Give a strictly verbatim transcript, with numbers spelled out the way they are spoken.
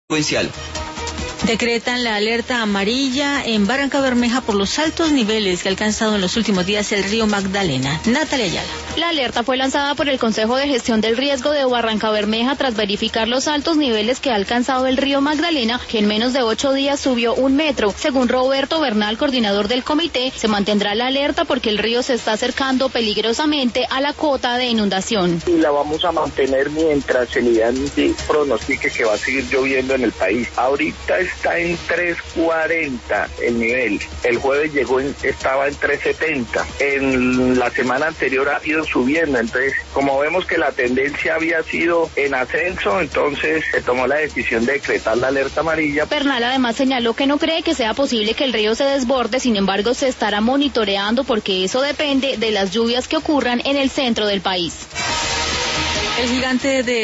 Provincial. Decretan la alerta amarilla en Barrancabermeja por los altos niveles que ha alcanzado en los últimos días el río Magdalena. Natalia Ayala. La alerta fue lanzada por el Consejo de Gestión del Riesgo de Barrancabermeja tras verificar los altos niveles que ha alcanzado el río Magdalena, que en menos de ocho días subió un metro. Según Roberto Bernal, coordinador del comité, se mantendrá la alerta porque el río se está acercando peligrosamente a la cota de inundación. Y la vamos a mantener mientras el I D A N pronostique que va a seguir lloviendo en el país. Ahorita está en tres cuarenta el nivel. El jueves llegó en, estaba en tres setenta. En la semana anterior ha ido subiendo. Entonces, como vemos que la tendencia había sido en ascenso, entonces se tomó la decisión de decretar la alerta amarilla. Bernal además señaló que no cree que sea posible que el río se desborde, sin embargo se estará monitoreando porque eso depende de las lluvias que ocurran en el centro del país. El gigante de